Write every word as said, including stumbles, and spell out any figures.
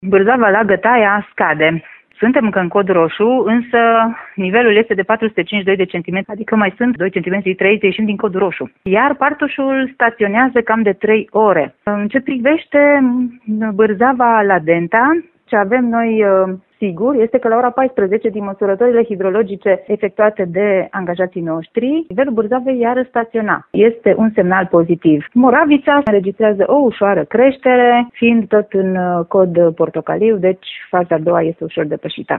Bârzava la Gătaia scade. Suntem încă în cod roșu, însă nivelul este de patru sute cincizeci și doi de centimetri, adică mai sunt doi centimetri, trei să ieșim din cod roșu. Iar Partușul staționează cam de trei ore. În ce privește Bârzava la Denta, ce avem noi sigur este că la ora paisprezece, din măsurătorile hidrologice efectuate de angajații noștri, nivelul Bârzavei iară staționa. Este un semnal pozitiv. Moravița înregistrează o ușoară creștere, fiind tot în cod portocaliu, deci faza a doua este ușor depășită.